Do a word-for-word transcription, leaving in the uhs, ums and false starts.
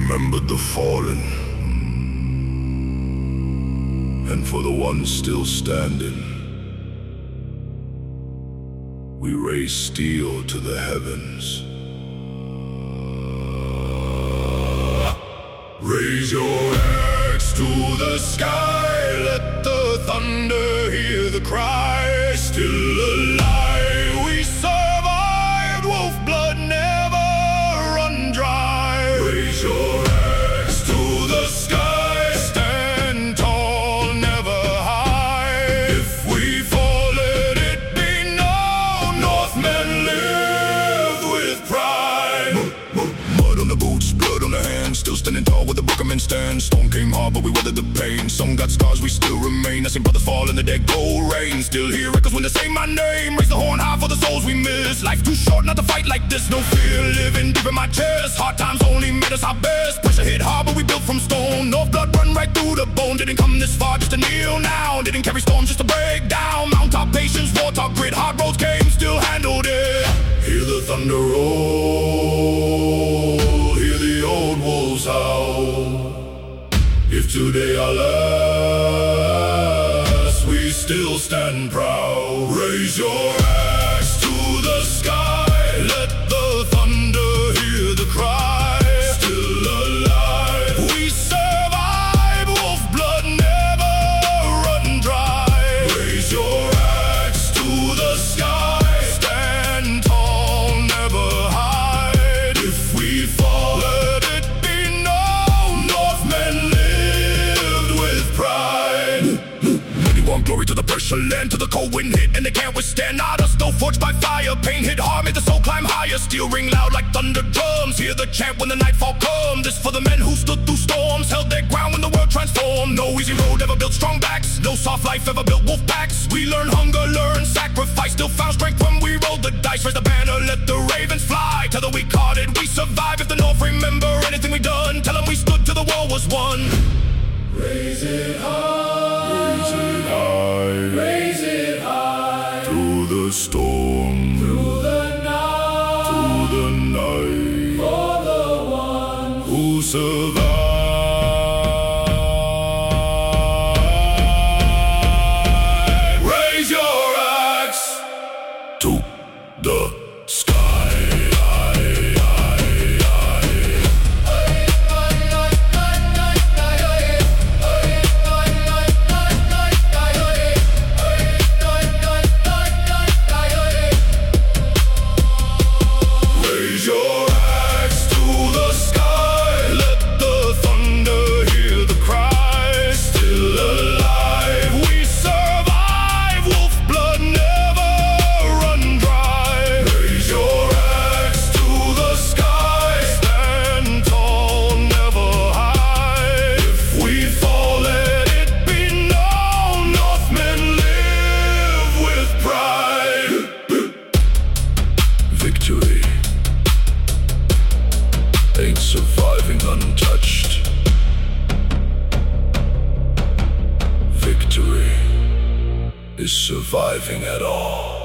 remembered the fallen, and for the ones still standing, we raise steel to the heavens. Raise your axe to the sky, let the thunder hear the cry. Still alive, we survived, wolf blood never run dry. Raise your axe to the sky, stand tall, never hide. If we fall, let it be known, Northmen live with pride. Mud on the boots, blood on the hands, still standing tall where the Brookermen stand. Storm came hard, but we weathered the pain. Some got scars, we still remain. I seen brothers fall and the dead go rain. Still hear echoes when they say my name. Raise the horn high for the souls we miss. Life too short not to fight like this. No fear living deep in my chest. Hard times only made us our best. Pressure hit hard, but we built from stone. North blood run right through the bone. Didn't come this far just to kneel now. Didn't carry storms just to break down. Mount our patience, war talk grit. Hard roads came, still handled it. Hear the thunder roll, hear the old wolves howl. If today our last, we still stand proud. Raise your axe to the sky, let the thunder hear the cry. Still alive, we survive, wolf blood never run dry. Raise your axe to the sky, stand tall, never hide. If we fall, let it be known, Northmen lived with pride. Many want glory to the pressure land, to the cold wind hit and they can't withstand. Not us, though, forged by fire. Pain hit hard, made the soul climb higher. Steel ring loud like thunder drums. Hear the chant when the nightfall come. This for the men who stood through storms, held their ground when the world transformed. No easy road ever built strong backs, no soft life ever built wolf packs. We learn hunger, learn sacrifice, still found strength when we rolled the dice. Raise the banner, let the ravens fly. Tell the weak hearted we survive. If the North remember anything we done, tell them we stood till the war was won. Raise it high, raise it high, raise it high. Through the storm, through the night, through the night. For the one who survived. Raise your axe to the sky. Victory ain't surviving untouched. Victory is surviving at all.